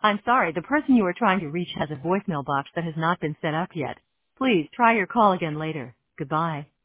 I'm sorry, the person you are trying to reach has a voicemail box that has not been set up yet. Please try your call again later. Goodbye.